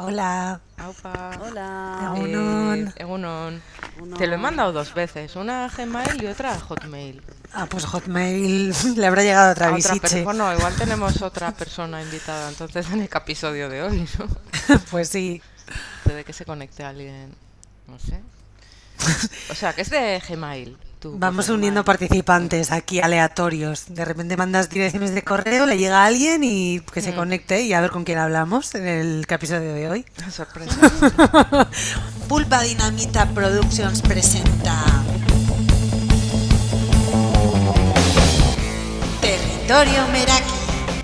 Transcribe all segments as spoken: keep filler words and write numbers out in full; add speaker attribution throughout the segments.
Speaker 1: Hola.
Speaker 2: Aupa.
Speaker 3: Hola.
Speaker 1: Egunon.
Speaker 2: Eh, Egunon.
Speaker 3: Uno-
Speaker 2: Te lo he mandado dos veces, una a Gmail y otra a Hotmail.
Speaker 1: Ah, pues Hotmail le habrá llegado otra
Speaker 2: A otra
Speaker 1: visiche.
Speaker 2: per- bueno, igual tenemos otra persona invitada entonces en el episodio de hoy, ¿no?
Speaker 1: Pues sí.
Speaker 2: Puede que se conecte alguien, no sé. O sea, que es de Gmail. Tú,
Speaker 1: Vamos
Speaker 2: pues,
Speaker 1: uniendo
Speaker 2: Gmail.
Speaker 1: participantes aquí aleatorios. De repente mandas direcciones de correo, le llega a alguien y que se
Speaker 2: Mm.
Speaker 1: conecte y a ver con quién hablamos en el episodio de hoy.
Speaker 2: Sorpresa.
Speaker 1: Pulpa Dinamita Productions presenta Territorio Meraki.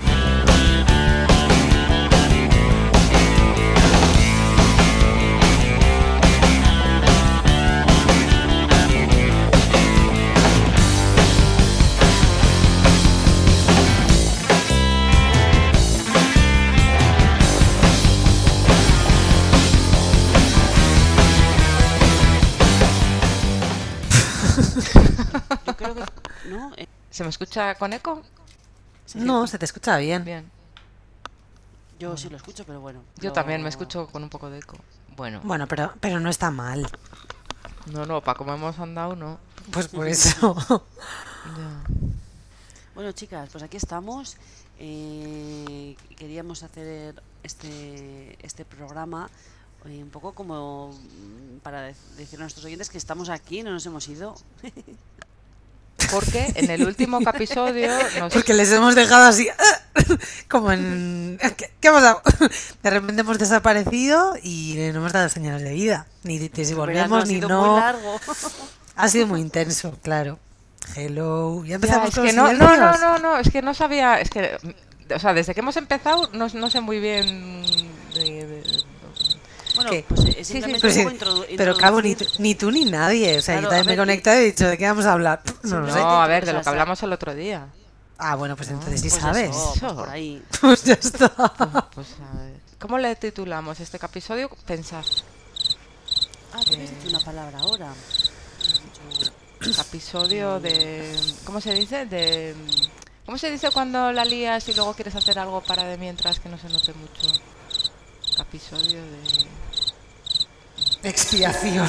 Speaker 3: Yo creo que no. eh,
Speaker 2: ¿Se me escucha con eco?
Speaker 1: No, se te escucha bien.
Speaker 2: Bien.
Speaker 3: yo sí lo escucho, pero bueno.
Speaker 2: Yo
Speaker 3: lo-
Speaker 2: también me escucho con un poco de eco. Bueno,
Speaker 1: Bueno, pero, pero no está mal.
Speaker 2: no, no, para como hemos andado, no.
Speaker 1: Pues por eso.
Speaker 2: Ya.
Speaker 3: Bueno, chicas, pues aquí estamos. Eh, queríamos hacer este este programa eh, un poco como mm, para de- decir a nuestros oyentes que estamos aquí, no nos hemos ido.
Speaker 2: Porque en el último episodio nos...
Speaker 1: Porque les hemos dejado así, como en... ¿Qué, qué ha pasado? De repente hemos desaparecido y no hemos dado señales de vida. Ni de, de si
Speaker 3: El verano
Speaker 1: volvemos,
Speaker 3: ha
Speaker 1: ni
Speaker 3: sido
Speaker 1: no.
Speaker 3: muy largo.
Speaker 1: Ha sido muy intenso, claro. Hello. Ya
Speaker 2: Ya,
Speaker 1: empezamos
Speaker 2: es
Speaker 1: con
Speaker 2: que
Speaker 1: los
Speaker 2: no, no, no,
Speaker 1: silencios.
Speaker 2: no, no, es que no sabía, es que, o sea, desde que hemos empezado no, no sé muy bien de- de-
Speaker 3: Bueno,
Speaker 1: ¿Qué?
Speaker 3: pues eh,
Speaker 2: sí,
Speaker 3: simplemente
Speaker 1: Pero,
Speaker 3: un
Speaker 1: sí,
Speaker 3: poco introdu-
Speaker 1: pero Cabo, ni, tú-
Speaker 3: introducir-
Speaker 1: ni tú ni nadie. O sea,
Speaker 3: Claro,
Speaker 1: yo también
Speaker 3: a
Speaker 1: me he
Speaker 3: ver,
Speaker 1: conectado y he dicho, ¿de qué vamos a hablar? No lo sé.
Speaker 2: No, a ver,
Speaker 3: o
Speaker 2: de
Speaker 3: sea,
Speaker 2: lo que
Speaker 3: sa-
Speaker 2: hablamos el otro día.
Speaker 1: Ah, bueno, pues entonces sí
Speaker 3: pues
Speaker 1: sabes.
Speaker 3: eso, pues
Speaker 2: Eso.
Speaker 3: por ahí.
Speaker 1: Pues ya está.
Speaker 2: Pues a ver, ¿cómo le titulamos este episodio? Pensad,
Speaker 3: Ah, tú habías dicho una palabra ahora. Has dicho-
Speaker 2: episodio de, ¿cómo se dice? De, ¿cómo se dice cuando la lías y luego quieres hacer algo para de mientras que no se note mucho? Episodio de...
Speaker 1: Expiación.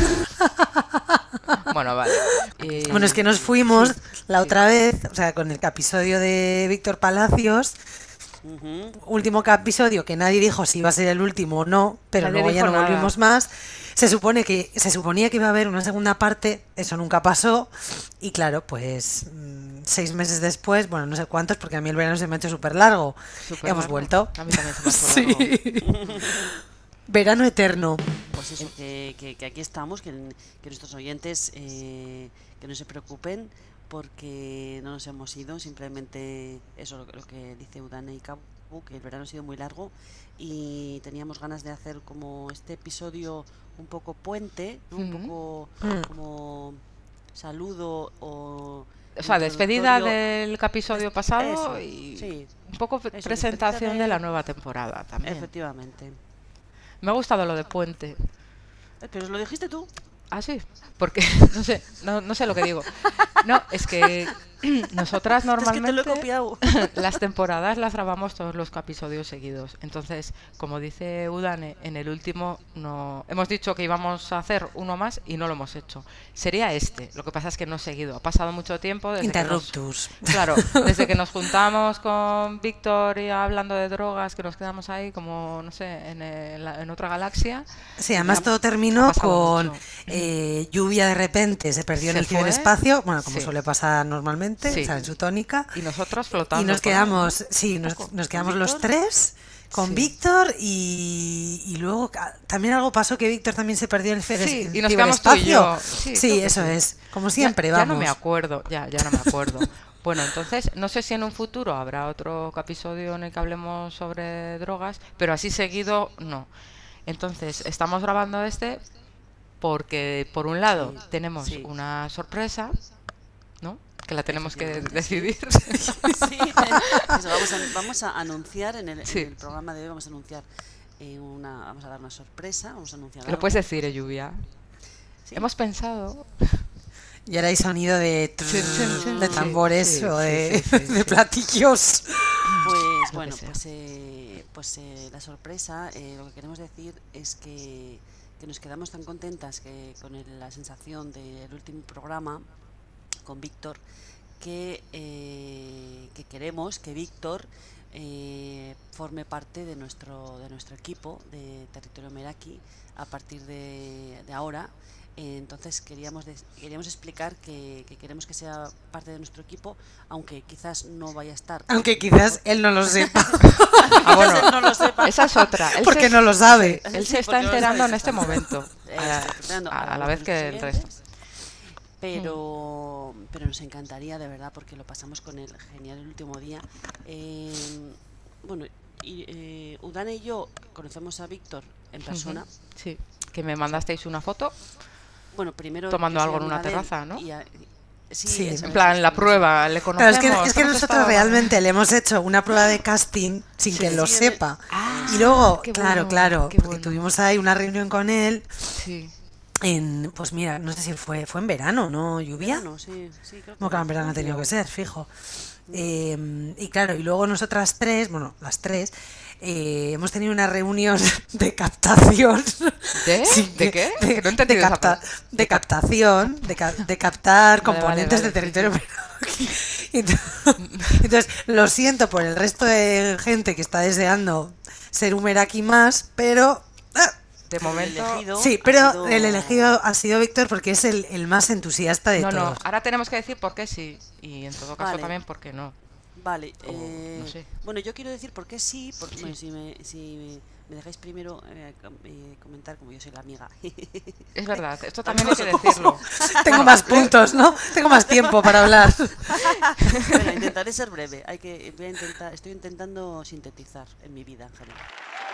Speaker 2: Bueno, vale. Eh,
Speaker 1: Bueno, es que nos fuimos
Speaker 2: sí,
Speaker 1: la
Speaker 2: sí.
Speaker 1: otra vez, o sea, con el episodio de Víctor Palacios,
Speaker 3: Ujú.
Speaker 1: último episodio que nadie dijo si iba a ser el último o no, pero
Speaker 2: Nadie
Speaker 1: luego ya
Speaker 2: dijo
Speaker 1: no
Speaker 2: nada.
Speaker 1: volvimos más. Se supone que se suponía que iba a haber una segunda parte, eso nunca pasó y claro, pues mm, seis meses después, bueno, no sé cuántos, porque a mí el verano se me ha hecho súper largo.
Speaker 2: Súper
Speaker 1: Hemos
Speaker 2: largo.
Speaker 1: vuelto.
Speaker 2: A mí también se me ha hecho largo.
Speaker 1: Sí. Verano eterno.
Speaker 3: Pues eso, que, que, que aquí estamos, que, que nuestros oyentes eh, que no se preocupen porque no nos hemos ido, simplemente eso lo, que- lo que dice Udane y Cabu, que el verano ha sido muy largo y teníamos ganas de hacer como este episodio un poco puente, ¿no? Un
Speaker 2: Ujú.
Speaker 3: poco
Speaker 1: Mm.
Speaker 3: como saludo o...
Speaker 2: O sea, despedida
Speaker 3: introductorio.
Speaker 2: del episodio pasado
Speaker 3: Eso,
Speaker 2: y
Speaker 3: sí,
Speaker 2: un poco pre-
Speaker 3: Eso,
Speaker 2: presentación
Speaker 3: despedida
Speaker 2: de la
Speaker 3: de-
Speaker 2: nueva temporada también.
Speaker 3: efectivamente.
Speaker 2: Me ha gustado lo de puente.
Speaker 3: Eh, Pero lo dijiste tú.
Speaker 2: Ah, sí, porque no sé, no, no sé lo que digo. No, es que nosotras
Speaker 3: Es que te lo he
Speaker 2: normalmente
Speaker 3: copiado.
Speaker 2: las temporadas las grabamos todos los episodios seguidos. Entonces, como dice Udane, en el último no hemos dicho que íbamos a hacer uno más y no lo hemos hecho. Sería este. Lo que pasa es que no he seguido. Ha pasado mucho tiempo desde que nos-
Speaker 1: Interruptus.
Speaker 2: Claro, desde que nos juntamos con Víctor y hablando de drogas, que nos quedamos ahí como, no sé, en, el- en otra galaxia.
Speaker 1: Sí, además
Speaker 2: Ha-
Speaker 1: todo
Speaker 2: ha
Speaker 1: terminó
Speaker 2: pasado
Speaker 1: con
Speaker 2: mucho.
Speaker 1: eh, lluvia de repente, se perdió en
Speaker 2: Se
Speaker 1: el
Speaker 2: fue,
Speaker 1: ciberespacio, bueno, como
Speaker 2: sí.
Speaker 1: suele pasar normalmente,
Speaker 2: Sí.
Speaker 1: o sea, en su tónica.
Speaker 2: Y nosotros flotando.
Speaker 1: Y nos
Speaker 2: por ahí.
Speaker 1: quedamos, sí, nos,
Speaker 3: poco.
Speaker 1: nos
Speaker 3: ¿Con
Speaker 1: quedamos los
Speaker 3: Víctor?
Speaker 1: tres con
Speaker 2: Sí.
Speaker 1: Víctor y, y luego ca- también algo pasó que Víctor también se perdió en el ciberes-
Speaker 2: Sí,
Speaker 1: el
Speaker 2: y nos quedamos tú y
Speaker 1: ciberespacio.
Speaker 2: yo. Sí,
Speaker 1: Sí,
Speaker 2: creo que
Speaker 1: eso
Speaker 2: sí.
Speaker 1: es, como
Speaker 2: Ya-
Speaker 1: siempre,
Speaker 2: ya,
Speaker 1: vamos.
Speaker 2: no me acuerdo, ya, ya no me acuerdo. Bueno, entonces, no sé si en un futuro habrá otro episodio en el que hablemos sobre drogas, pero así seguido, no. Entonces, estamos grabando este porque, por un lado,
Speaker 3: Sí,
Speaker 2: tenemos
Speaker 3: sí.
Speaker 2: una sorpresa, ¿no? Que la tenemos que
Speaker 3: Efectivamente, sí.
Speaker 2: decidir.
Speaker 3: Sí, eso, vamos, a, vamos a anunciar en el, en
Speaker 2: Sí.
Speaker 3: el programa de hoy, vamos a anunciar eh, una, vamos a dar una sorpresa, vamos a anunciar
Speaker 2: Lo
Speaker 3: algo.
Speaker 2: puedes decir, eh, Lluvia.
Speaker 3: Sí.
Speaker 2: Hemos pensado...
Speaker 1: Y ahora hay sonido de,
Speaker 2: Chin, chin, chin.
Speaker 1: de tambores
Speaker 2: Sí,
Speaker 1: o
Speaker 2: sí,
Speaker 1: de,
Speaker 2: sí, sí,
Speaker 1: de
Speaker 2: sí.
Speaker 1: platillos.
Speaker 3: Pues
Speaker 2: Lo
Speaker 3: bueno,
Speaker 2: que sea.
Speaker 3: pues, eh, pues eh, la sorpresa, eh, lo que queremos decir es que, que nos quedamos tan contentas que con el- la sensación del último programa con Víctor que, eh, que queremos que Víctor eh, forme parte de nuestro, de nuestro equipo de Territorio Meraki a partir de, de ahora. Eh, entonces queríamos, des- queríamos explicar que, que queremos que sea parte de nuestro equipo, aunque quizás no vaya a estar.
Speaker 1: Aunque quizás él no lo sepa,
Speaker 2: Ah, bueno,
Speaker 3: Quizás él no lo sepa.
Speaker 2: esa es otra. Él
Speaker 1: porque
Speaker 2: se,
Speaker 1: no lo sabe.
Speaker 2: él
Speaker 3: Sí,
Speaker 2: se está
Speaker 3: porque no lo
Speaker 2: enterando
Speaker 3: sabe,
Speaker 2: en este
Speaker 3: exacto.
Speaker 2: momento,
Speaker 3: Eh,
Speaker 2: a,
Speaker 3: está enterando
Speaker 2: a- a la
Speaker 3: voz
Speaker 2: vez
Speaker 3: de
Speaker 2: que
Speaker 3: nuestros
Speaker 2: el resto.
Speaker 3: oyentes, Pero, pero nos encantaría, de verdad, porque lo pasamos con él genial el último día. Eh, bueno, y, eh, Udane y yo conocemos a Víctor en persona.
Speaker 2: Ujú, sí, que me mandasteis una foto.
Speaker 3: Bueno, primero
Speaker 2: Tomando
Speaker 3: yo soy
Speaker 2: algo en una
Speaker 3: amiga de él
Speaker 2: terraza, ¿no?
Speaker 3: y a- sí,
Speaker 1: Sí.
Speaker 3: eso
Speaker 2: En
Speaker 3: es,
Speaker 2: plan, la
Speaker 3: estuvimos-
Speaker 2: prueba, le
Speaker 1: Claro,
Speaker 2: conocemos.
Speaker 1: es que, es que
Speaker 2: hemos
Speaker 1: nosotros
Speaker 2: estado-
Speaker 1: realmente le hemos hecho una prueba de casting sin
Speaker 2: Sí.
Speaker 1: que él lo
Speaker 3: Sí,
Speaker 1: sepa.
Speaker 2: Ah,
Speaker 1: Y luego,
Speaker 2: qué
Speaker 1: claro,
Speaker 2: bueno,
Speaker 1: claro,
Speaker 2: qué
Speaker 1: porque
Speaker 2: bueno.
Speaker 1: tuvimos ahí una reunión con él
Speaker 2: Sí.
Speaker 1: en, pues mira, no sé si fue, fue en verano, ¿no? ¿Lluvia?
Speaker 3: Verano, sí, sí, creo que
Speaker 1: No, claro, en verano ha tenido que ser, fijo. Eh, y claro, y luego nosotras tres, bueno, las tres, eh, hemos tenido una reunión de captación.
Speaker 2: ¿De?
Speaker 1: sin
Speaker 2: ¿De
Speaker 1: que-
Speaker 2: qué?
Speaker 1: De,
Speaker 2: Que no he entendido
Speaker 1: de
Speaker 2: esa
Speaker 1: capta-
Speaker 2: parte.
Speaker 1: de captación, de, ca- de captar
Speaker 2: Vale,
Speaker 1: componentes
Speaker 2: vale, vale,
Speaker 1: de territorio Meraki. Entonces, entonces, lo siento por el resto de gente que está deseando ser un Meraki más, pero... ah,
Speaker 2: De momento.
Speaker 3: elegido
Speaker 1: sí,
Speaker 3: ha
Speaker 1: pero
Speaker 3: sido-
Speaker 1: el elegido ha sido Víctor porque es el, el más entusiasta de
Speaker 2: No, no,
Speaker 1: todos.
Speaker 2: ahora tenemos que decir por qué sí. Y en todo caso
Speaker 3: Vale.
Speaker 2: también por qué no.
Speaker 3: Vale,
Speaker 2: O,
Speaker 3: eh,
Speaker 2: no sé.
Speaker 3: bueno, yo quiero decir por qué sí, porque
Speaker 2: Sí.
Speaker 3: bueno, si, me, si me dejáis primero eh, com- eh, comentar, como yo soy la amiga.
Speaker 2: Es verdad, esto también hay que decirlo.
Speaker 1: Tengo más puntos, ¿no? Tengo más tiempo para hablar.
Speaker 3: Bueno, intentaré ser breve. Hay que, voy a intentar, estoy intentando sintetizar en mi vida en general.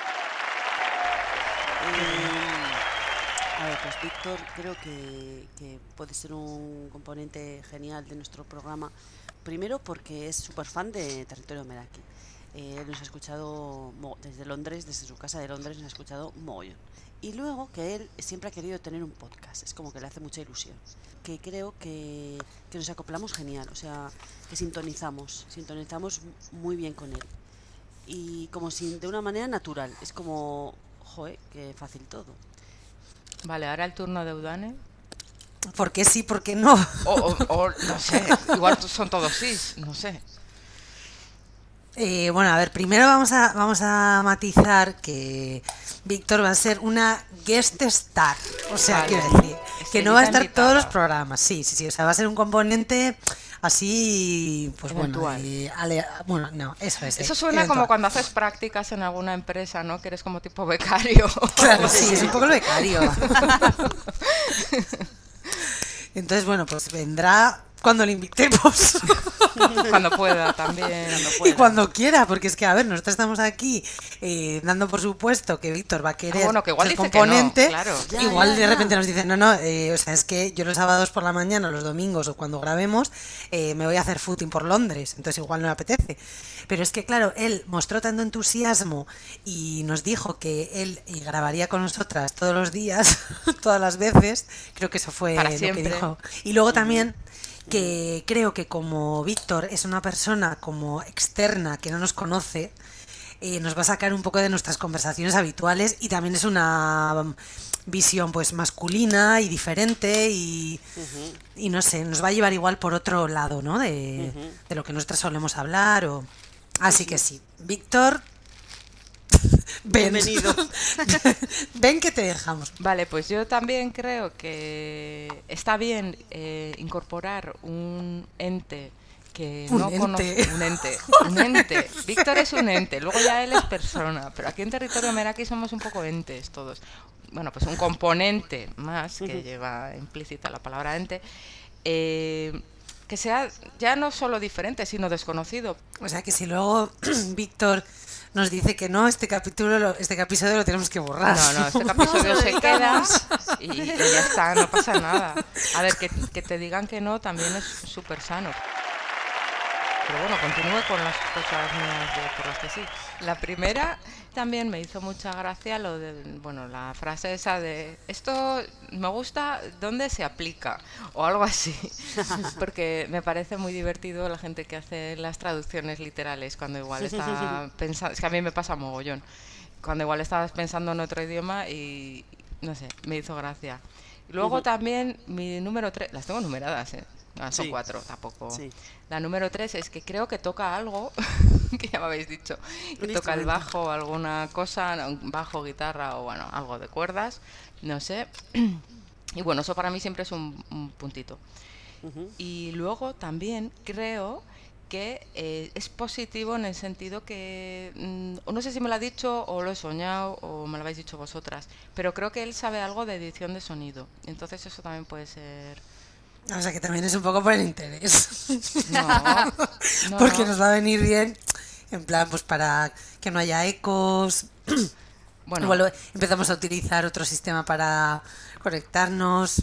Speaker 3: Eh, a ver, pues Víctor creo que, que puede ser un componente genial de nuestro programa. Primero porque es súper fan de Territorio Meraki. Eh, él nos ha escuchado mo- desde Londres, desde su casa de Londres, nos ha escuchado mogollón. Y luego que él siempre ha querido tener un podcast, es como que le hace mucha ilusión. Que creo que, que nos acoplamos genial, o sea, que sintonizamos, sintonizamos muy bien con él. Y como si de una manera natural, es como, joder, qué fácil todo.
Speaker 2: Vale, ahora el turno de Udane.
Speaker 1: ¿Por qué sí, por qué no?
Speaker 2: O, o- o, no sé, igual son todos sí, no sé.
Speaker 1: Eh, bueno, a ver, primero vamos a, vamos a matizar que Víctor va a ser una guest star. O sea,
Speaker 2: Vale.
Speaker 1: quiero decir, que no va a estar
Speaker 2: Estrellita
Speaker 1: todos los
Speaker 2: invitada.
Speaker 1: programas. Sí, sí, sí. O sea, va a ser un componente así, pues bueno.
Speaker 2: Eventual.
Speaker 1: eh, ale- bueno, no, eso es.
Speaker 2: Eso
Speaker 1: eh,
Speaker 2: suena como
Speaker 1: eventual.
Speaker 2: cuando haces prácticas en alguna empresa, ¿no? Que eres como tipo becario.
Speaker 1: Claro, sí, es un poco el becario. Entonces, bueno, pues vendrá cuando le invitemos.
Speaker 2: Cuando pueda también.
Speaker 3: Cuando
Speaker 1: Y
Speaker 3: pueda.
Speaker 1: cuando quiera, porque es que, a ver, nosotros estamos aquí eh, dando por supuesto que Víctor va a querer
Speaker 2: Ah, bueno, que igual
Speaker 1: ser
Speaker 2: dice que no,
Speaker 1: componente.
Speaker 2: claro.
Speaker 3: Ya,
Speaker 1: igual
Speaker 3: ya,
Speaker 1: de
Speaker 3: ya.
Speaker 1: repente nos dice, no, no, eh, o sea, es que yo los sábados por la mañana, los domingos o cuando grabemos, eh, me voy a hacer footing por Londres, entonces igual no me apetece. Pero es que, claro, él mostró tanto entusiasmo y nos dijo que él eh, grabaría con nosotras todos los días, todas las veces, creo que eso fue
Speaker 2: Para
Speaker 1: lo
Speaker 2: siempre.
Speaker 1: que dijo. Y luego también que creo que como Víctor es una persona como externa que no nos conoce, eh, nos va a sacar un poco de nuestras conversaciones habituales y también es una um, visión pues masculina y diferente y,
Speaker 3: Ujú,
Speaker 1: y no sé, nos va a llevar igual por otro lado, ¿no? De,
Speaker 3: Ujú.
Speaker 1: de lo que nosotros solemos hablar o... Así que sí, Víctor, ven.
Speaker 3: Bienvenido.
Speaker 1: Ven que te dejamos.
Speaker 2: Vale, pues yo también creo que está bien eh, incorporar un ente que
Speaker 1: Un
Speaker 2: no
Speaker 1: ente.
Speaker 2: conoce. Un ente. Un ente. Víctor es un ente, luego ya él es persona, pero aquí en Territorio Meraki somos un poco entes todos. Bueno, pues un componente más que
Speaker 3: Ujú.
Speaker 2: lleva implícita la palabra ente. eh, que sea ya no solo diferente, sino desconocido.
Speaker 1: O sea que si luego Víctor nos dice que no, este capítulo, lo- este episodio lo tenemos que borrar.
Speaker 2: No, no, este
Speaker 3: No,
Speaker 2: episodio
Speaker 3: se
Speaker 2: se
Speaker 3: lo
Speaker 2: queda
Speaker 3: dedicamos.
Speaker 2: y, y ya está, no pasa nada. A ver, que, que te digan que no también es súper sano. Pero bueno, continúe con las cosas mías de, por las que sí. La primera también me hizo mucha gracia lo de, bueno, la frase esa de esto me gusta, ¿dónde se aplica? O algo así. Porque me parece muy divertido la gente que hace las traducciones literales cuando igual está pensando, es que a mí me pasa mogollón. Cuando igual estabas pensando en otro idioma y no sé, me hizo gracia. Luego uh-huh. también mi número tres, las tengo numeradas, ¿eh? No, son sí. cuatro, tampoco. Sí. La número tres es que creo que toca algo, que ya me habéis dicho, que un toca el bajo, alguna cosa, un bajo, guitarra o bueno, algo de cuerdas, no sé. Y bueno, eso para mí siempre es un, un puntito. Uh-huh. Y luego también creo que eh, es positivo en el sentido que, mmm, no sé si me lo ha dicho o lo he soñado o me lo habéis dicho vosotras, pero creo que él sabe algo de edición de sonido, entonces eso también puede ser...
Speaker 1: O sea que también es un poco por el interés.
Speaker 2: No, no
Speaker 1: porque
Speaker 2: no.
Speaker 1: nos va a venir bien, en plan, pues para que no haya ecos. Bueno, igual empezamos a utilizar otro sistema para conectarnos.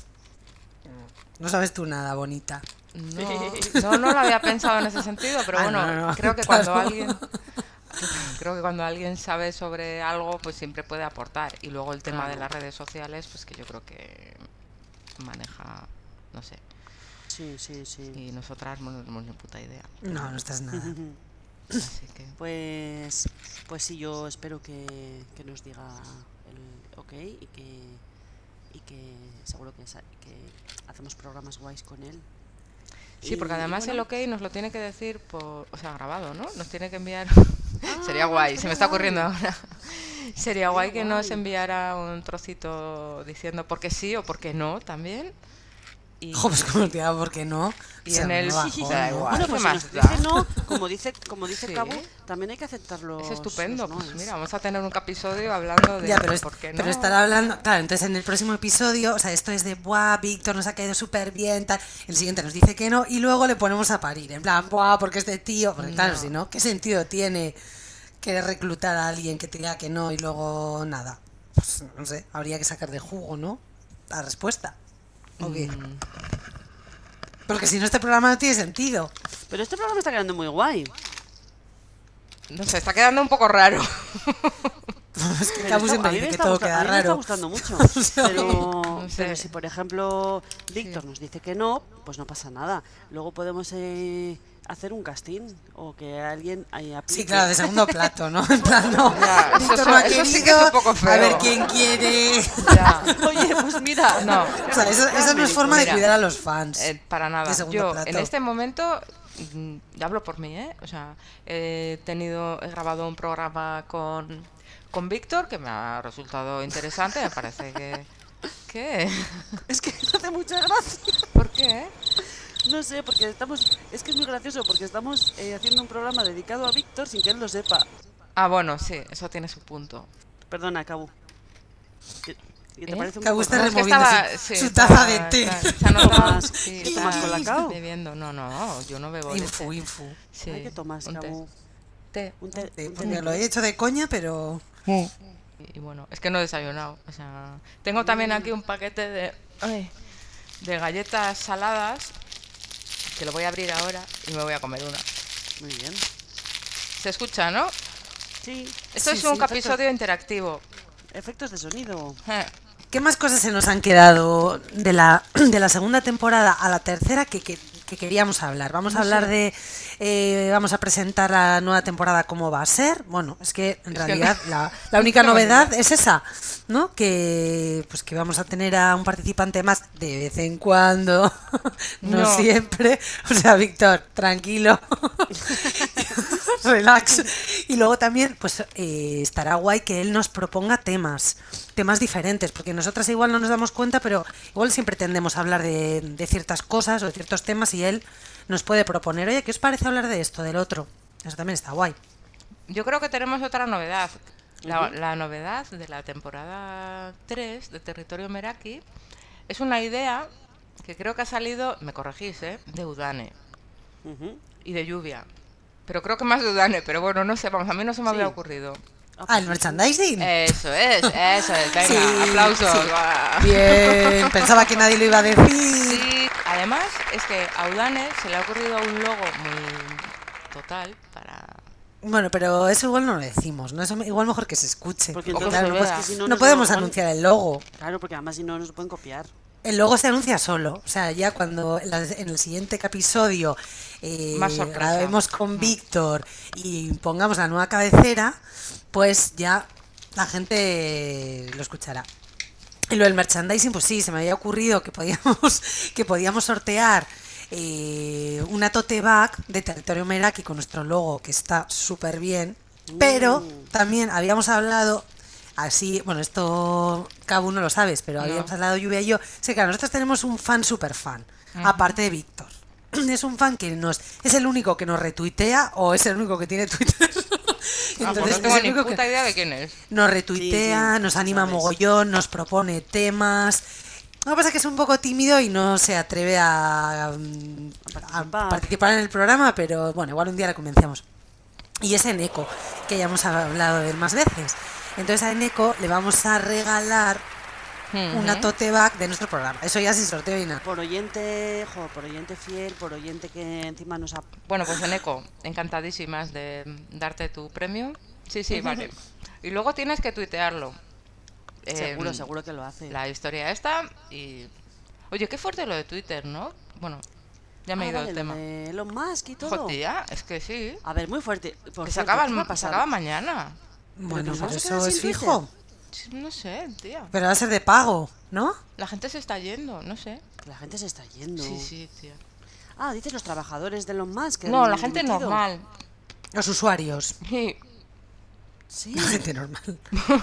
Speaker 1: No sabes tú nada, bonita.
Speaker 2: No, no, no lo había pensado en ese sentido, pero ah, bueno, no, no, creo que claro. cuando alguien creo que cuando alguien sabe sobre algo, pues siempre puede aportar. Y luego el tema claro. de las redes sociales, pues que yo creo que maneja, no sé.
Speaker 3: Sí, sí, sí.
Speaker 2: Y nosotras no tenemos ni puta idea.
Speaker 1: No, no estás nada.
Speaker 2: Así que...
Speaker 3: Pues, pues sí, yo espero que, que nos diga el ok y que, y que seguro que, que hacemos programas guays con él.
Speaker 2: Sí, porque además bueno, el ok nos lo tiene que decir por, o sea, grabado, ¿no? Nos tiene que enviar... Ah, sería guay, se me está ocurriendo ahora. Sería guay que nos enviara un trocito diciendo por qué sí o por qué no también.
Speaker 1: Y... Jo, pues como te diga, ¿por qué no?
Speaker 2: Y o sea, en el
Speaker 1: bajo,
Speaker 2: sí, da igual.
Speaker 3: Bueno, pues
Speaker 2: más
Speaker 3: si dice no, como dice, como dice sí. Cabo, también hay que aceptarlo.
Speaker 2: Es estupendo, pues mira, vamos a tener un episodio hablando de
Speaker 1: ya, pero es,
Speaker 2: por qué no.
Speaker 1: Pero estar hablando, claro, entonces en el próximo episodio, o sea, esto es de, buah, Víctor nos ha caído súper bien, tal. El siguiente nos dice que no y luego le ponemos a parir, en plan, buah, porque este tío, porque no. claro, si no, ¿qué sentido tiene que reclutar a alguien que te diga que no y luego nada? Pues no sé, habría que sacar de jugo, ¿no? La respuesta. ¿O qué? Mm. Porque si no, este programa no tiene sentido.
Speaker 3: Pero este programa está quedando muy guay.
Speaker 2: No sé, está quedando un poco raro.
Speaker 1: Es que Cabu siempre dice que todo queda raro. A mí me
Speaker 3: está gustando mucho. Pero, no sé. pero si, por ejemplo, Víctor sí. nos dice que no, pues no pasa nada. Luego podemos eh, hacer un casting o que alguien ahí aplique.
Speaker 1: Sí, claro, de segundo plato, ¿no? En plan, no.
Speaker 2: Ya, Víctor eso, no ha eso sí que es un poco feo.
Speaker 1: A ver quién quiere.
Speaker 2: Ya.
Speaker 3: Oye, pues mira.
Speaker 2: No.
Speaker 1: O sea, eso, esa no es forma mira, de cuidar a los fans.
Speaker 2: Eh, para nada. Yo, plato. en este momento, ya hablo por mí, ¿eh? O sea, he tenido, he grabado un programa con, con Víctor que me ha resultado interesante. Me parece que... ¿Qué?
Speaker 3: Es que me hace mucha gracia.
Speaker 2: ¿Por qué?
Speaker 3: No sé, porque estamos... Es que es muy gracioso porque estamos eh, haciendo un programa dedicado a Víctor sin que él lo sepa.
Speaker 2: Ah, bueno, sí, eso tiene su punto.
Speaker 3: Perdona, Cabu. ¿Qué, qué te
Speaker 1: ¿Eh?
Speaker 3: parece un
Speaker 1: Cabu está
Speaker 3: poco...
Speaker 1: removiendo
Speaker 2: es que estaba,
Speaker 1: su,
Speaker 2: sí,
Speaker 1: su taza
Speaker 2: estaba,
Speaker 1: de té.
Speaker 2: Está, está
Speaker 3: ¿Tomas,
Speaker 2: sí,
Speaker 3: ¿Qué tomas con la Cabu?
Speaker 2: Bebiendo. No, no, yo no bebo
Speaker 1: Info,
Speaker 2: leche.
Speaker 1: info.
Speaker 2: Sí,
Speaker 3: Ay, ¿qué tomas, Cabu?
Speaker 2: Té.
Speaker 3: Un té.
Speaker 1: té.
Speaker 3: Un
Speaker 1: té.
Speaker 3: té.
Speaker 1: Lo he hecho de coña, pero...
Speaker 2: Y, y bueno, es que no he desayunado. O sea, tengo también aquí un paquete de, ay, de galletas saladas que lo voy a abrir ahora y me voy a comer una.
Speaker 3: Muy bien.
Speaker 2: ¿Se escucha, no?
Speaker 3: Sí.
Speaker 2: Esto
Speaker 3: sí,
Speaker 2: es un
Speaker 3: sí,
Speaker 2: episodio
Speaker 3: efectos,
Speaker 2: interactivo.
Speaker 3: Efectos de sonido.
Speaker 2: Eh.
Speaker 1: ¿Qué más cosas se nos han quedado de la, de la segunda temporada a la tercera que, que, que queríamos hablar? Vamos a hablar de... Eh, vamos a presentar la nueva temporada, cómo va a ser. Bueno, es que en es realidad que no. la, la única novedad es esa, ¿no? Que pues que vamos a tener a un participante más de vez en cuando, no, no siempre. O sea, Víctor, tranquilo, relax. Y luego también, pues eh, estará guay que él nos proponga temas, temas diferentes, porque nosotras igual no nos damos cuenta, pero igual siempre tendemos a hablar de, de ciertas cosas o de ciertos temas y él nos puede proponer, oye, ¿qué os parece hablar de esto, del otro? Eso también está guay.
Speaker 2: Yo creo que tenemos otra novedad. La, uh-huh. la novedad de la temporada tres de Territorio Meraki es una idea que creo que ha salido, me corregís, ¿eh? de Udane uh-huh. y de Lluvia. Pero creo que más de Udane, pero bueno, no sé, vamos, a mí no se me sí. había ocurrido.
Speaker 1: Ah, el merchandising.
Speaker 2: Eso es, eso es. Venga, sí, aplausos.
Speaker 1: Sí. Bien, pensaba que nadie lo iba a decir.
Speaker 2: Sí, además es que a Udane se le ha ocurrido un logo muy, total para...
Speaker 1: Bueno, pero eso igual no lo decimos, ¿no? Eso me- igual mejor que se escuche.
Speaker 3: Porque
Speaker 1: Porque
Speaker 3: entonces,
Speaker 1: claro, no,
Speaker 2: se
Speaker 1: puede-
Speaker 2: vea.
Speaker 3: es que si no,
Speaker 1: no
Speaker 3: nos
Speaker 1: podemos
Speaker 3: lo-
Speaker 1: anunciar el logo.
Speaker 3: Claro, porque además si no nos pueden copiar.
Speaker 1: El logo se anuncia solo. O sea, ya cuando en la- en el siguiente episodio eh,
Speaker 2: Más sorpresa.
Speaker 1: grabemos con
Speaker 2: Mm.
Speaker 1: Víctor y pongamos la nueva cabecera, pues ya la gente lo escuchará. Y lo del merchandising, pues sí, se me había ocurrido que podíamos, que podíamos sortear eh, una tote bag de Territorio Meraki con nuestro logo, que está súper bien. Pero también habíamos hablado, así, bueno, esto cada uno lo sabes, pero
Speaker 2: No.
Speaker 1: habíamos hablado Lluvia y yo. Sí, claro, nosotros tenemos un fan súper fan, aparte de Víctor. Es un fan que nos es el único que nos retuitea o es el único que tiene Twitter.
Speaker 2: Ah, pues no
Speaker 1: es
Speaker 2: tengo
Speaker 1: el
Speaker 2: ni
Speaker 1: único
Speaker 2: puta
Speaker 1: que-
Speaker 2: idea de quién es.
Speaker 1: nos retuitea,
Speaker 3: Sí, sí,
Speaker 1: nos anima
Speaker 3: sabes.
Speaker 1: mogollón, nos propone temas. Lo que pasa es que es un poco tímido y no se atreve a, mm, a
Speaker 3: participar.
Speaker 1: participar en el programa, pero bueno, igual un día le convencemos. Y es Eneco, que ya hemos hablado de él más veces. Entonces a Eneco le vamos a regalar una
Speaker 2: Ujú.
Speaker 1: tote bag de nuestro programa. Eso ya sin sorteo y nada.
Speaker 3: Por oyente, jo, por oyente fiel, por oyente que encima nos ha...
Speaker 2: Bueno, pues Eneco, encantadísimas de darte tu premio. Sí, sí, vale. Y luego tienes que tuitearlo.
Speaker 3: Seguro,
Speaker 2: Em,
Speaker 3: seguro que lo hace.
Speaker 2: La historia esta y... Oye, qué fuerte lo de Twitter, ¿no? Bueno, ya me he
Speaker 3: Ah,
Speaker 2: ido
Speaker 3: vale,
Speaker 2: el
Speaker 3: lo
Speaker 2: tema.
Speaker 3: de Elon Musk y todo.
Speaker 2: Joder, es que sí.
Speaker 3: A ver, muy fuerte. Por
Speaker 2: Que se
Speaker 3: cierto,
Speaker 2: acaba,
Speaker 3: ¿qué va a
Speaker 2: se
Speaker 3: pasar?
Speaker 2: acaba mañana.
Speaker 1: Bueno,
Speaker 3: nos
Speaker 1: pero
Speaker 3: vamos a quedar
Speaker 1: eso es
Speaker 3: sin Twitter.
Speaker 1: fijo.
Speaker 2: Sí, no sé, tía.
Speaker 1: Pero va a ser de pago, ¿no?
Speaker 2: La gente se está yendo, no sé.
Speaker 3: Que la gente se está yendo.
Speaker 2: Sí, sí, tía.
Speaker 3: Ah, dices los trabajadores de Elon Musk. que
Speaker 2: No,
Speaker 3: han
Speaker 2: la gente
Speaker 3: dimitido.
Speaker 2: normal.
Speaker 1: Los usuarios.
Speaker 2: Sí.
Speaker 3: Sí.
Speaker 1: La gente normal.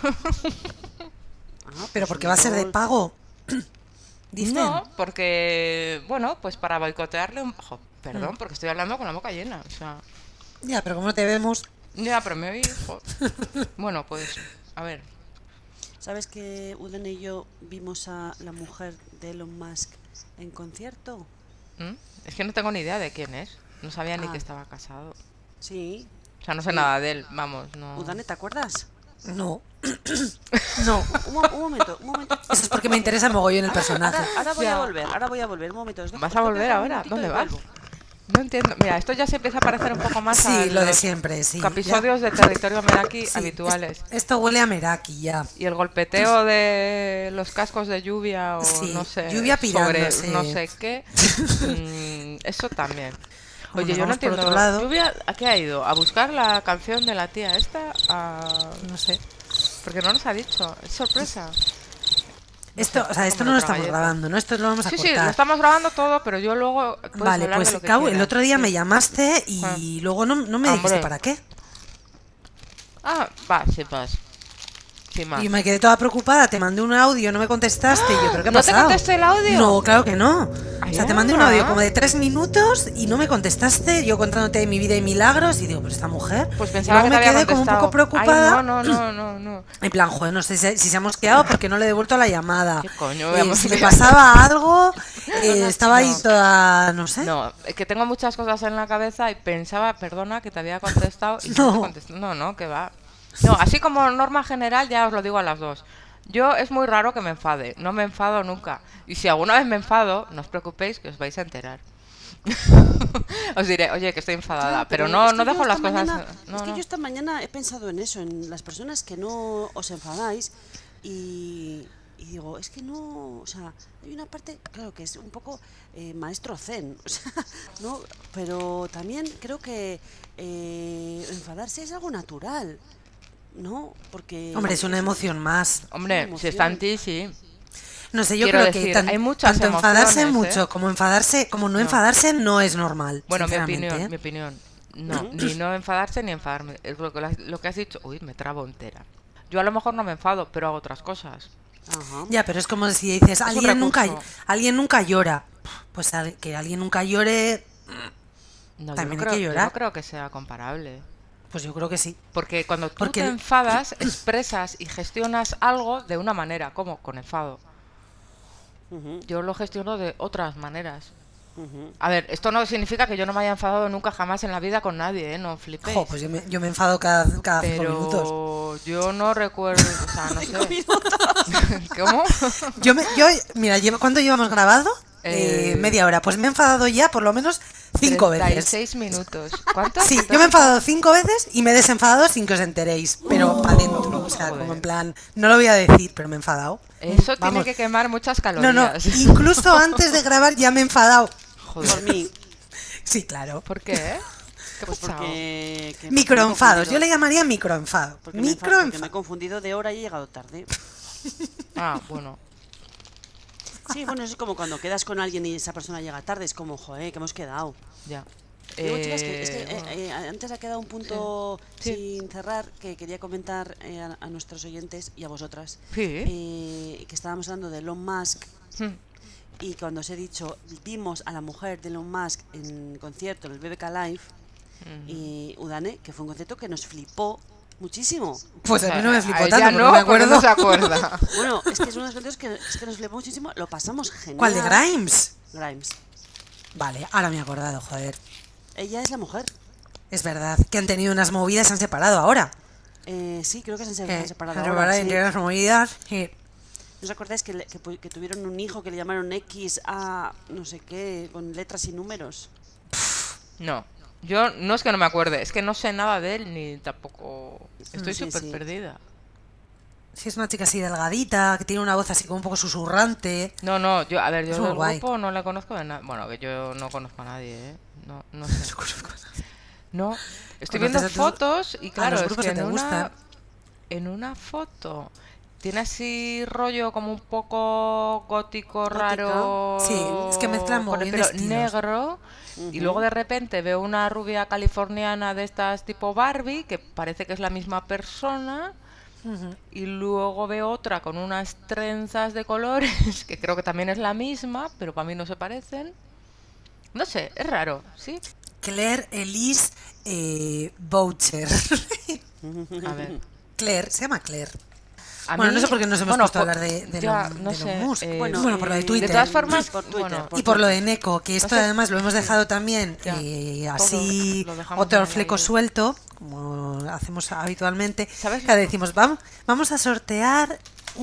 Speaker 3: Ah,
Speaker 1: Pero
Speaker 3: pues
Speaker 1: porque va a ser de
Speaker 3: igual-
Speaker 1: pago. Dicen.
Speaker 2: No, porque, bueno, pues para boicotearle un... Jo, perdón,
Speaker 1: Mm.
Speaker 2: porque estoy hablando con la boca llena. O sea,
Speaker 1: Ya, pero como no te vemos.
Speaker 2: ya, pero me oí, jo. Bueno, pues, a ver.
Speaker 3: ¿Sabes que Udane y yo vimos a la mujer de Elon Musk en concierto?
Speaker 2: ¿Mm? Es que no tengo ni idea de quién es. No sabía ni
Speaker 3: Ah.
Speaker 2: que estaba casado.
Speaker 3: Sí.
Speaker 2: O sea, no sé nada de él, vamos, no.
Speaker 3: Udane, ¿te acuerdas?
Speaker 1: No. No.
Speaker 3: Un, mo- un momento, un momento.
Speaker 1: Eso es porque me interesa mogollón el personaje.
Speaker 3: Ahora, ahora voy
Speaker 2: Ya.
Speaker 3: a volver, ahora voy a volver, un momento. os dejo-
Speaker 2: ¿Vas
Speaker 3: os
Speaker 2: a
Speaker 3: dejo
Speaker 2: volver
Speaker 3: un
Speaker 2: ahora?
Speaker 3: momentito
Speaker 2: ¿Dónde
Speaker 3: y
Speaker 2: vas?
Speaker 3: vuelvo.
Speaker 2: No entiendo. Mira, esto ya se empieza a parecer un poco más a
Speaker 1: Sí, lo de
Speaker 2: los
Speaker 1: siempre, sí.
Speaker 2: episodios de Territorio Meraki
Speaker 1: Sí,
Speaker 2: habituales.
Speaker 1: es- esto huele a Meraki ya.
Speaker 2: Y el golpeteo de los cascos de lluvia o
Speaker 1: Sí,
Speaker 2: no sé,
Speaker 1: lluvia
Speaker 2: sobre
Speaker 1: pirándose.
Speaker 2: no sé qué, mm, eso también.
Speaker 1: Bueno,
Speaker 2: Oye, yo no
Speaker 1: vamos por
Speaker 2: entiendo,
Speaker 1: otro lado.
Speaker 2: ¿Lluvia a qué ha ido? ¿A buscar la canción de la tía esta? A...
Speaker 1: No sé.
Speaker 2: Porque no nos ha dicho, es sorpresa.
Speaker 1: Esto, o sea, esto
Speaker 2: como
Speaker 1: no lo
Speaker 2: otra
Speaker 1: estamos
Speaker 2: galleta.
Speaker 1: grabando, ¿no? Esto lo vamos a
Speaker 2: Sí, sí,
Speaker 1: cortar.
Speaker 2: lo estamos grabando todo, pero yo luego puedes
Speaker 1: Vale,
Speaker 2: hablar de
Speaker 1: pues
Speaker 2: lo que
Speaker 1: Cau, el
Speaker 2: quieras.
Speaker 1: otro día
Speaker 2: Sí.
Speaker 1: me llamaste y
Speaker 2: Ah.
Speaker 1: luego no, no me dijiste
Speaker 2: Hombre.
Speaker 1: para qué.
Speaker 2: Ah, va, sí, vas. Sin más.
Speaker 1: Y me quedé toda preocupada, te mandé un audio, no me contestaste. Y yo, ¿pero qué ha
Speaker 2: ¿No te
Speaker 1: pasado?
Speaker 2: contesté el audio?
Speaker 1: No, claro que no.
Speaker 2: Ay,
Speaker 1: O sea, te mandé un
Speaker 2: anda.
Speaker 1: audio como de tres minutos y no me contestaste. Yo contándote de mi vida y milagros. Y digo, pero esta mujer.
Speaker 2: Pues
Speaker 1: Y
Speaker 2: pensaba
Speaker 1: luego
Speaker 2: que te
Speaker 1: me
Speaker 2: había
Speaker 1: quedé como un
Speaker 2: contestado.
Speaker 1: poco preocupada.
Speaker 2: Ay, no, no, no, no, no.
Speaker 1: En plan, joder, no sé si, si se hemos quedado porque no le he devuelto la llamada.
Speaker 2: ¿Qué coño?
Speaker 1: Eh,
Speaker 2: Hemos
Speaker 1: si le
Speaker 2: quedado.
Speaker 1: pasaba algo, eh,
Speaker 2: No,
Speaker 1: estaba ahí
Speaker 2: no.
Speaker 1: toda, no sé.
Speaker 2: No, es que tengo muchas cosas en la cabeza y pensaba, perdona, que te había contestado y no,
Speaker 1: No.
Speaker 2: te contesté. No, no, que va. No, así como norma general, ya os lo digo a las dos. Yo es muy raro que me enfade, no me enfado nunca. Y si alguna vez me enfado, no os preocupéis que os vais a enterar. Os diré, oye, que estoy enfadada,
Speaker 3: Claro,
Speaker 2: pero,
Speaker 3: es
Speaker 2: no,
Speaker 3: que
Speaker 2: no
Speaker 3: yo
Speaker 2: dejo las
Speaker 3: esta
Speaker 2: cosas.
Speaker 3: mañana-
Speaker 2: no,
Speaker 3: es que
Speaker 2: no.
Speaker 3: yo esta mañana he pensado en eso, en las personas que no os enfadáis y, y digo, es que no, o sea, hay una parte, claro, que es un poco eh, maestro zen, o sea, no, pero también creo que eh, enfadarse es algo natural, ¿no? Porque
Speaker 1: Hombre, es una emoción más.
Speaker 2: Hombre,
Speaker 3: una
Speaker 2: si está en
Speaker 3: emoción.
Speaker 2: ti, sí.
Speaker 1: No sé, yo
Speaker 2: Quiero
Speaker 1: creo
Speaker 2: decir,
Speaker 1: que tan-
Speaker 2: hay muchas
Speaker 1: tanto enfadarse
Speaker 2: emociones,
Speaker 1: mucho
Speaker 2: ¿eh?
Speaker 1: como enfadarse, como no,
Speaker 2: No.
Speaker 1: enfadarse no es normal.
Speaker 2: Bueno, mi
Speaker 1: sinceramente,
Speaker 2: opinión,
Speaker 1: ¿eh?
Speaker 2: mi opinión. No, ni no enfadarse ni enfadarme. Es lo que, lo que has dicho, uy, me trabo entera. Yo a lo mejor no me enfado, pero hago otras cosas.
Speaker 3: Ajá.
Speaker 1: Ya, pero es como si dices,
Speaker 2: un
Speaker 1: alguien nunca,
Speaker 2: recurso.
Speaker 1: alguien nunca llora. Pues al- que alguien nunca llore,
Speaker 2: No,
Speaker 1: También
Speaker 2: yo
Speaker 1: hay
Speaker 2: no
Speaker 1: que
Speaker 2: creo, yo
Speaker 1: llorar.
Speaker 2: no creo que sea comparable.
Speaker 1: pues yo creo que sí.
Speaker 2: Porque cuando tú
Speaker 1: Porque
Speaker 2: te
Speaker 1: el-
Speaker 2: enfadas, expresas y gestionas algo de una manera, como con enfado.
Speaker 3: Ujú,
Speaker 2: Yo lo gestiono de otras maneras.
Speaker 3: ujú.
Speaker 2: A ver, esto no significa que yo no me haya enfadado nunca jamás en la vida con nadie, ¿eh? No flipéis.
Speaker 1: Jo, pues yo me, yo me enfado cada, cada cinco minutos.
Speaker 2: Pero yo no recuerdo, o sea, no sé. ¿Cómo?
Speaker 1: Yo, me, yo mira, llevo, ¿cuánto llevamos grabado? Eh,
Speaker 2: Eh,
Speaker 1: media hora. Pues me he enfadado ya por lo menos Cinco
Speaker 2: treinta y
Speaker 1: veces.
Speaker 2: seis minutos. ¿Cuánto?
Speaker 1: Sí, yo me he enfadado cinco veces y me he desenfadado sin que os enteréis. Pero para adentro. O sea,
Speaker 2: Joder.
Speaker 1: como en plan, no lo voy a decir, pero me he enfadado.
Speaker 2: Eso
Speaker 1: Vamos.
Speaker 2: tiene que quemar muchas
Speaker 1: No,
Speaker 2: calorías.
Speaker 1: no, incluso antes de grabar ya me he enfadado.
Speaker 3: Por
Speaker 2: Joder.
Speaker 3: mí.
Speaker 1: Sí, claro.
Speaker 2: ¿Por qué? ¿Qué ha
Speaker 3: Pues
Speaker 2: pasado?
Speaker 3: porque... que me he
Speaker 1: Microenfados,
Speaker 3: confundido-
Speaker 1: yo le llamaría microenfado.
Speaker 3: Porque me, he enfa- porque me he
Speaker 1: Microenfado.
Speaker 3: confundido de hora y he llegado tarde.
Speaker 2: Ah, bueno.
Speaker 3: Sí, bueno, es como cuando quedas con alguien y esa persona llega tarde. Es como, joder, que hemos quedado.
Speaker 2: Ya.
Speaker 3: Digo, chicas, que, es que,
Speaker 2: Eh,
Speaker 3: eh,
Speaker 2: bueno.
Speaker 3: eh, antes ha quedado un punto
Speaker 2: Sí.
Speaker 3: sin cerrar que quería comentar eh, a, a nuestros oyentes y a vosotras.
Speaker 2: Sí.
Speaker 3: Eh, que estábamos hablando de Elon Musk
Speaker 2: Hmm.
Speaker 3: y cuando os he dicho, vimos a la mujer de Elon Musk en concierto, en el B B K Live,
Speaker 2: Mm.
Speaker 3: y Udane, que fue un concierto que nos flipó muchísimo.
Speaker 1: Pues a mí no me flipó
Speaker 2: A ella
Speaker 1: tanto,
Speaker 2: no,
Speaker 1: porque me
Speaker 2: porque
Speaker 1: acuerdo.
Speaker 2: no se acuerda.
Speaker 3: Bueno, es que es uno de los conciertos que, es que nos flipó muchísimo, lo pasamos genial.
Speaker 1: ¿Cuál de Grimes?
Speaker 3: Grimes.
Speaker 1: Vale, ahora me he acordado, joder.
Speaker 3: Ella es la mujer.
Speaker 1: Es verdad, que han tenido unas movidas, se han separado ahora.
Speaker 3: Eh, sí, creo que se han
Speaker 1: Que
Speaker 3: se- separado
Speaker 1: han
Speaker 3: ahora.
Speaker 1: separado,
Speaker 3: sí.
Speaker 1: han tenido unas movidas. Sí.
Speaker 3: ¿No os acordáis que, le- que, pu- que tuvieron un hijo que le llamaron X A no sé qué, con letras y números?
Speaker 2: No. Yo no es que no me acuerde, es que no sé nada de él ni tampoco. Estoy
Speaker 3: Sí,
Speaker 2: súper
Speaker 3: sí.
Speaker 2: perdida.
Speaker 1: Sí, es una chica así delgadita, que tiene una voz así como un poco susurrante.
Speaker 2: No, no, yo, a ver, yo
Speaker 1: Es muy
Speaker 2: del
Speaker 1: guay.
Speaker 2: grupo no la conozco de nada. Bueno, que yo no conozco a nadie, ¿eh? No, no sé. No, estoy viendo
Speaker 1: ¿Conoces a tus-
Speaker 2: fotos y
Speaker 1: a
Speaker 2: claro,
Speaker 1: los
Speaker 2: es
Speaker 1: grupos
Speaker 2: que
Speaker 1: que
Speaker 2: en
Speaker 1: te
Speaker 2: una,
Speaker 1: gustan?
Speaker 2: en una foto tiene así rollo como un poco gótico, raro.
Speaker 1: Sí, es que mezclan
Speaker 2: con el
Speaker 1: mogollón de
Speaker 2: pelo
Speaker 1: estilos.
Speaker 2: negro. Y luego de repente veo una rubia californiana de estas tipo Barbie, que parece que es la misma persona.
Speaker 1: Ujú.
Speaker 2: Y luego veo otra con unas trenzas de colores, que creo que también es la misma, pero para mí no se parecen. No sé, es raro, ¿sí?
Speaker 1: Claire Elise eh, Boucher.
Speaker 2: A ver.
Speaker 1: Claire, se llama Claire.
Speaker 2: A
Speaker 1: Bueno,
Speaker 2: mí-
Speaker 1: no sé por qué nos hemos
Speaker 2: bueno,
Speaker 1: puesto a
Speaker 2: por-
Speaker 1: hablar de, de
Speaker 2: ya,
Speaker 1: Elon-
Speaker 2: no
Speaker 1: de Elon
Speaker 2: sé,
Speaker 1: Musk.
Speaker 2: eh,
Speaker 3: Bueno,
Speaker 1: Bueno, por lo de
Speaker 3: eh,
Speaker 1: Twitter.
Speaker 2: De todas formas,
Speaker 3: por Twitter,
Speaker 2: bueno,
Speaker 3: por
Speaker 1: Y por lo de Neko, que esto
Speaker 2: sé.
Speaker 1: además lo hemos dejado también
Speaker 2: Ya.
Speaker 1: eh,
Speaker 2: Todo
Speaker 1: así,
Speaker 2: lo dejamos en
Speaker 1: otro
Speaker 2: el
Speaker 1: fleco
Speaker 2: aire.
Speaker 1: suelto, como hacemos habitualmente.
Speaker 2: ¿Sabes?
Speaker 1: Que decimos, vamos, vamos a sortear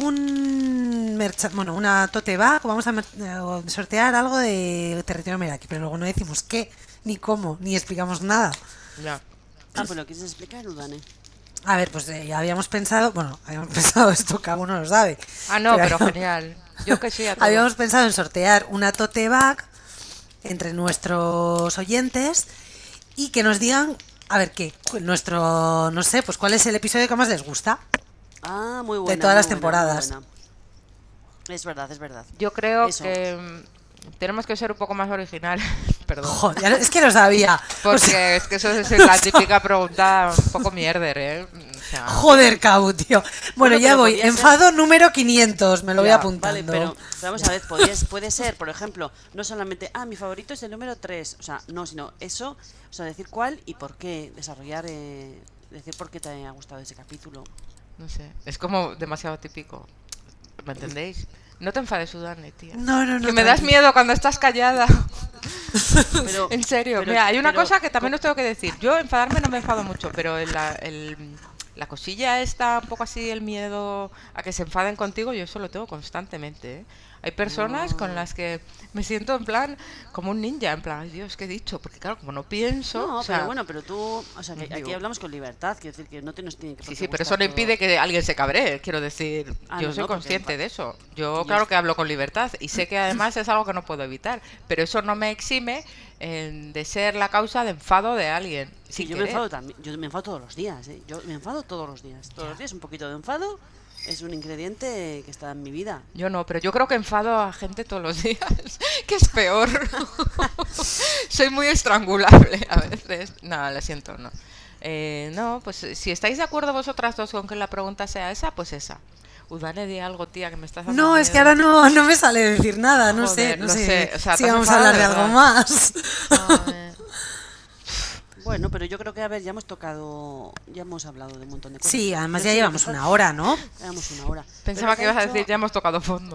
Speaker 1: un mercha- bueno, una tote bag, o vamos a mer- eh, sortear algo de territorio Meraki, pero luego no decimos qué, ni cómo, ni explicamos nada.
Speaker 2: ya.
Speaker 3: Ah, pues lo quieres explicar, Udane.
Speaker 1: A ver, pues eh, habíamos pensado, bueno, habíamos pensado esto, cada uno lo sabe.
Speaker 2: Ah, no, pero
Speaker 1: habíamos-
Speaker 2: genial. Yo que sí a todo.
Speaker 1: Habíamos pensado en sortear una tote bag entre nuestros oyentes y que nos digan, a ver qué, cu- nuestro, no sé, pues cuál es el episodio que más les gusta.
Speaker 3: Ah, muy buena.
Speaker 1: todas
Speaker 3: muy
Speaker 1: las
Speaker 3: buena,
Speaker 1: temporadas.
Speaker 3: muy buena. Es verdad, es verdad.
Speaker 2: Yo creo
Speaker 3: Eso.
Speaker 2: que mm, tenemos que ser un poco más originales. Perdón.
Speaker 1: Joder, ya lo- es que lo sabía.
Speaker 2: Porque
Speaker 1: O sea,
Speaker 2: es que eso es la típica pregunta un poco mierder, ¿eh? O sea,
Speaker 1: joder, Cau, tío. Bueno,
Speaker 3: Bueno,
Speaker 1: ya
Speaker 3: pero
Speaker 1: voy.
Speaker 3: podía ser-
Speaker 1: Enfado número quinientos, me lo voy
Speaker 2: Ya,
Speaker 1: apuntando.
Speaker 3: Vale, pero vamos a ver, podías- puede ser, por ejemplo, no solamente, ah, mi favorito es el número tres, o sea, no, sino eso, o sea, decir cuál y por qué, desarrollar, eh, decir por qué te ha gustado ese capítulo.
Speaker 2: no sé. Es como demasiado típico. ¿Me entendéis? No te enfades, Sudane, tía.
Speaker 1: No, no, no.
Speaker 2: Que me das
Speaker 1: tranqui.
Speaker 2: miedo cuando estás callada.
Speaker 3: Pero,
Speaker 2: En serio.
Speaker 3: pero-
Speaker 2: Mira, hay una
Speaker 3: pero-
Speaker 2: cosa que también os tengo que decir. Yo enfadarme no me enfado mucho, pero el- la, el- la cosilla esta, un poco así, el miedo a que se enfaden contigo, yo eso lo tengo constantemente, ¿eh? Hay personas con las que me siento en plan como un ninja, en plan, ay Dios, ¿qué he dicho? Porque claro, como no pienso,
Speaker 3: no,
Speaker 2: o sea,
Speaker 3: pero bueno, pero tú, o sea, que
Speaker 2: digo-
Speaker 3: aquí hablamos con libertad, quiero decir que no te nos tiene que
Speaker 2: sí,
Speaker 3: por
Speaker 2: sí,
Speaker 3: qué
Speaker 2: pero eso
Speaker 3: gustar
Speaker 2: no
Speaker 3: todo.
Speaker 2: impide que alguien se cabree, quiero decir,
Speaker 3: Ah,
Speaker 2: yo
Speaker 3: no,
Speaker 2: soy
Speaker 3: no, porque
Speaker 2: consciente
Speaker 3: pa-
Speaker 2: de eso. Yo,
Speaker 3: yo
Speaker 2: claro
Speaker 3: es-
Speaker 2: que hablo con libertad y sé que además es algo que no puedo evitar, pero eso no me exime eh, de ser la causa de enfado de alguien.
Speaker 3: Sí,
Speaker 2: sin
Speaker 3: yo me
Speaker 2: querer.
Speaker 3: enfado también, yo me enfado todos los días, ¿eh? Yo me enfado todos los días, todos los días un poquito de enfado es un ingrediente que está en mi vida.
Speaker 2: Yo no, pero yo creo que enfado a gente todos los días, que es peor. Soy muy estrangulable a veces. No, lo siento, no. Eh, no, pues eh, si estáis de acuerdo vosotras dos con que la pregunta sea esa, pues esa. Udane, di algo, tía, que me estás dando
Speaker 1: No, es que
Speaker 2: miedo.
Speaker 1: ahora no, no me sale decir nada, no
Speaker 2: Joder,
Speaker 1: sé, no
Speaker 2: lo
Speaker 1: sé,
Speaker 2: sé, o sea,
Speaker 1: si
Speaker 2: te has
Speaker 1: vamos a
Speaker 2: enfadado
Speaker 1: hablar de
Speaker 2: de
Speaker 1: algo
Speaker 2: verdad.
Speaker 1: más.
Speaker 2: Ay,
Speaker 3: Bueno, pero yo creo que, a ver, ya hemos tocado, ya hemos hablado de un montón de cosas.
Speaker 1: Sí, además
Speaker 3: Yo
Speaker 1: ya
Speaker 3: sí,
Speaker 1: llevamos
Speaker 3: quizás-
Speaker 1: una hora, ¿no?
Speaker 3: Llevamos una hora.
Speaker 2: Pensaba
Speaker 3: Pero
Speaker 2: que ibas a
Speaker 3: hecho-
Speaker 2: decir, ya hemos tocado fondo.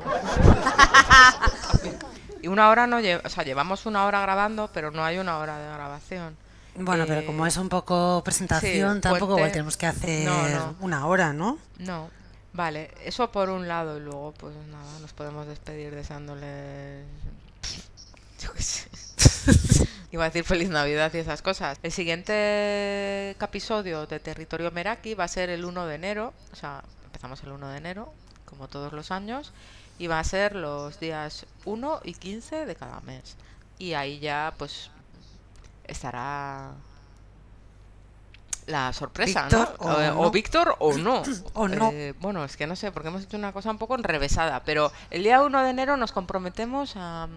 Speaker 2: Y una hora no lleva, o sea, llevamos una hora grabando, pero no hay una hora de grabación.
Speaker 1: Bueno, pero
Speaker 2: Eh,
Speaker 1: como es un poco presentación,
Speaker 2: sí,
Speaker 1: tampoco
Speaker 2: puente.
Speaker 1: igual tenemos que hacer
Speaker 2: No, no.
Speaker 1: una hora, ¿no?
Speaker 2: No, vale, eso por un lado y luego pues nada, nos podemos despedir deseándoles, yo qué sé, Iba a decir feliz Navidad y esas cosas. El siguiente episodio de Territorio Meraki va a ser el uno de enero. O sea, empezamos el uno de enero, como todos los años. Y va a ser los días uno y quince de cada mes. Y ahí ya, pues, estará la sorpresa,
Speaker 1: Víctor,
Speaker 2: ¿no?
Speaker 1: o
Speaker 2: O,
Speaker 1: no.
Speaker 2: o Víctor o no.
Speaker 1: O no.
Speaker 2: Eh, bueno, es que no sé, porque hemos hecho una cosa un poco enrevesada. Pero el día uno de enero nos comprometemos a...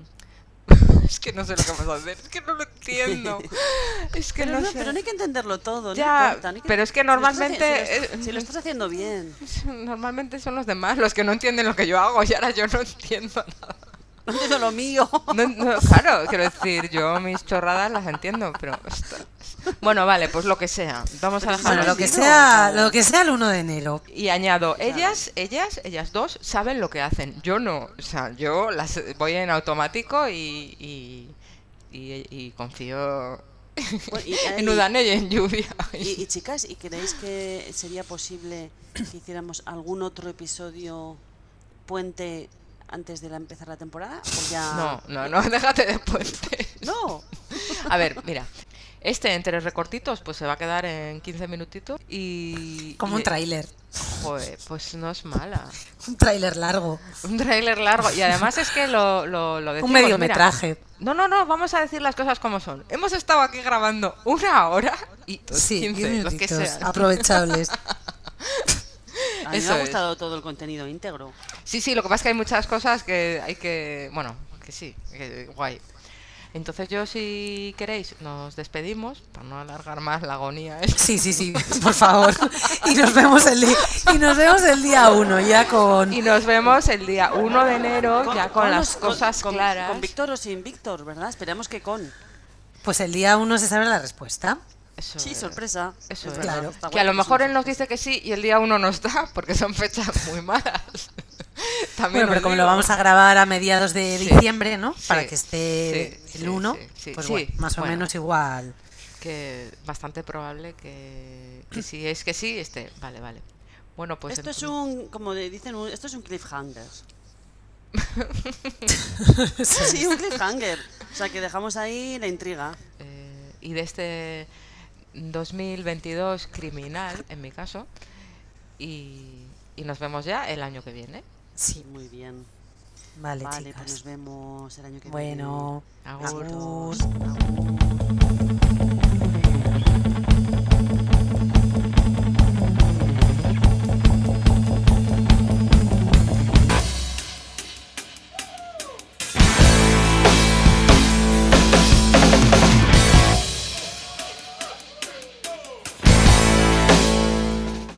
Speaker 2: Es que no sé lo que vamos a hacer, es que no lo entiendo. Es que
Speaker 3: Pero
Speaker 2: no
Speaker 3: no,
Speaker 2: sé.
Speaker 3: pero no hay que entenderlo todo, no
Speaker 2: Ya,
Speaker 3: importa, no hay que-
Speaker 2: pero es que
Speaker 3: si lo estás
Speaker 2: normalmente,
Speaker 3: haci- Si lo, estás-
Speaker 2: eh,
Speaker 3: si lo estás haciendo bien.
Speaker 2: Normalmente son los demás los que no entienden lo que yo hago y ahora yo no entiendo nada.
Speaker 3: No entiendo lo mío.
Speaker 2: No, no, claro, quiero decir, yo mis chorradas las entiendo, pero... ostras. Bueno, vale, pues lo que sea. Vamos a
Speaker 3: Pero
Speaker 2: dejarlo
Speaker 1: Bueno, lo
Speaker 2: así.
Speaker 1: que
Speaker 3: sí,
Speaker 1: sea,
Speaker 3: no.
Speaker 1: lo que sea el uno de enero.
Speaker 2: Y añado, ellas, ellas, ellas dos saben lo que hacen. Yo no. O sea, yo las voy en automático y, y, y, y confío
Speaker 3: Bueno, y,
Speaker 2: en
Speaker 3: y-
Speaker 2: Udane y en Lluvia.
Speaker 3: y- y, chicas, ¿y creéis que sería posible que hiciéramos algún otro episodio puente antes de la, empezar la temporada? ¿O ya...
Speaker 2: No, no, no, déjate de puentes.
Speaker 3: No.
Speaker 2: A ver, mira. Este entre recortitos pues se va a quedar en quince minutitos y...
Speaker 1: Como
Speaker 2: y-
Speaker 1: un tráiler.
Speaker 2: Joder, pues no es mala.
Speaker 1: Un tráiler largo.
Speaker 2: Un tráiler largo. Y además es que lo, lo, lo decimos,
Speaker 1: Un
Speaker 2: mira.
Speaker 1: mediometraje.
Speaker 2: No, no, no, vamos a decir las cosas como son. Hemos estado aquí grabando una hora y los
Speaker 1: Sí,
Speaker 2: quince,
Speaker 1: diez
Speaker 2: los que
Speaker 1: minutitos
Speaker 2: sean.
Speaker 1: aprovechables.
Speaker 3: A mí
Speaker 2: Eso
Speaker 3: me ha
Speaker 2: es.
Speaker 3: gustado todo el contenido íntegro.
Speaker 2: Sí, sí, lo que pasa es que hay muchas cosas que hay que... Bueno, que sí, que guay. Entonces yo, si queréis, nos despedimos para no alargar más la agonía esta.
Speaker 1: Sí, sí, sí, por favor. Y nos vemos el día, y nos vemos el día uno, ya con...
Speaker 2: Y nos vemos el día uno de enero ya con, las
Speaker 3: los-
Speaker 2: cosas
Speaker 3: con-
Speaker 2: claras.
Speaker 3: Con Víctor o sin Víctor, ¿verdad? Esperemos que con.
Speaker 1: Pues el día uno se sabe la respuesta.
Speaker 2: Eso
Speaker 3: Sí,
Speaker 2: es.
Speaker 3: sorpresa.
Speaker 2: Eso es.
Speaker 3: verdad,
Speaker 1: Claro.
Speaker 3: está
Speaker 2: Que a
Speaker 3: guay
Speaker 2: lo
Speaker 3: que
Speaker 2: mejor
Speaker 3: sea
Speaker 2: él nos dice que sí y el día uno no está, porque son fechas muy malas. También
Speaker 1: Bueno, pero
Speaker 2: os
Speaker 1: como
Speaker 2: digo.
Speaker 1: lo vamos a grabar a mediados de
Speaker 2: Sí.
Speaker 1: diciembre, ¿no?
Speaker 2: Sí.
Speaker 1: Para que esté
Speaker 2: Sí,
Speaker 1: el
Speaker 2: sí,
Speaker 1: uno,
Speaker 2: sí, sí,
Speaker 1: pues
Speaker 2: sí.
Speaker 1: bueno, más o
Speaker 2: Bueno.
Speaker 1: menos igual.
Speaker 2: Que bastante probable que, que si es que sí, esté. Vale, vale. Bueno, pues
Speaker 3: Esto es
Speaker 2: entonces-
Speaker 3: un, como le dicen, un- esto es un cliffhanger.
Speaker 1: Sí.
Speaker 3: Sí, un cliffhanger. O sea, que dejamos ahí la intriga.
Speaker 2: eh, y de este dos mil veintidós criminal, en mi caso, y, y nos vemos ya el año que viene.
Speaker 1: Sí,
Speaker 3: Muy bien.
Speaker 1: vale,
Speaker 3: Vale, pues
Speaker 1: chicas.
Speaker 3: nos vemos el año que
Speaker 1: Bueno,
Speaker 3: viene.
Speaker 2: Agur.
Speaker 1: agur.
Speaker 3: Agur.